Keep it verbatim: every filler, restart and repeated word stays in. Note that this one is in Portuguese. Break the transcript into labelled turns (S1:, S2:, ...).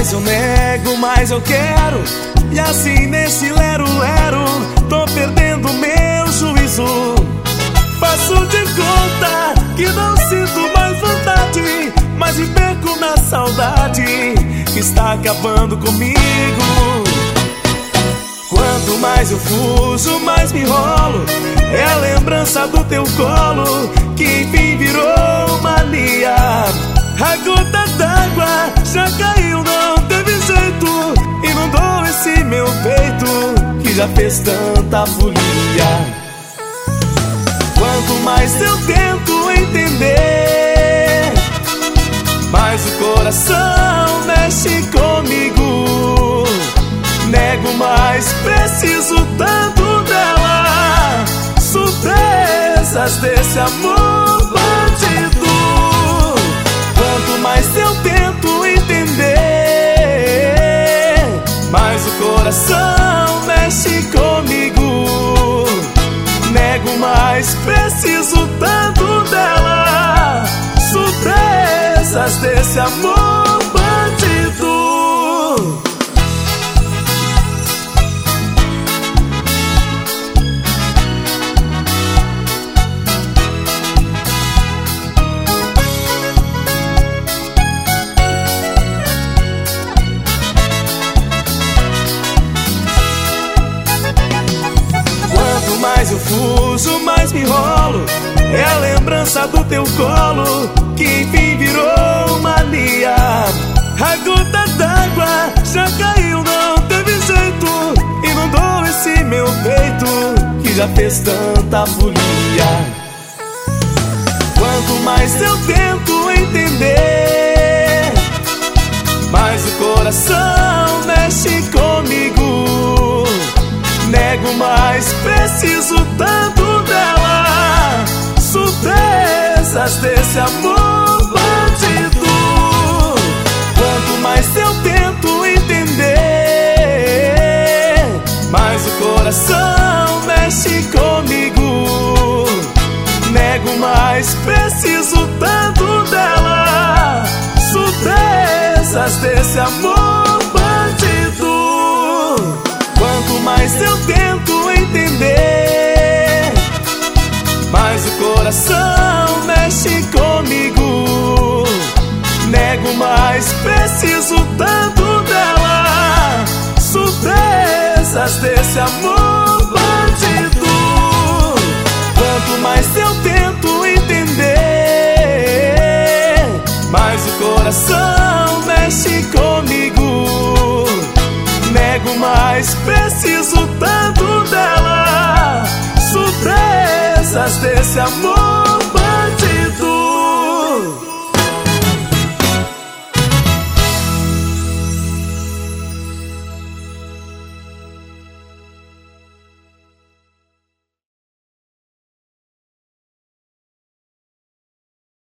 S1: mais eu nego, mais eu quero. E assim nesse lero-lero tô perdendo meu juízo. Faço de conta que não sinto mais vontade, mas me perco na saudade que está acabando comigo. Quanto mais eu fujo, mais me enrolo. É a lembrança do teu colo que enfim virou mania. A gota d'água já caiu, não teve jeito. Inundou esse meu peito que já fez tanta folia. Quanto mais eu tento entender, mais o coração mexe comigo. Nego, mas preciso tanto dela. Surpresas desse amor bandido. Quanto mais eu tento entender, mais o coração mexe comigo. Nego, mas preciso tanto dela. Surpresas desse amor bandido. Mais eu fujo, mais me enrolo. É a lembrança do teu colo que enfim virou mania. A gota d'água já caiu, não teve jeito. Inundou esse meu peito que já fez tanta folia. Quanto mais eu tento entender, mais o coração mexe comigo. Nego, mas preciso tanto dela. Surpresas desse amor bandido. Quanto mais eu tento entender, mais o coração mexe comigo. Nego, mas preciso tanto dela. Surpresas desse amor bandido. Quanto mais eu tento entender, mais o coração mexe comigo. Nego, mas preciso tanto dela. Surpresas desse amor bandido. Quanto mais eu tento entender, mais o coração mexe comigo. Nego, mas preciso tanto dela. Surpresas desse amor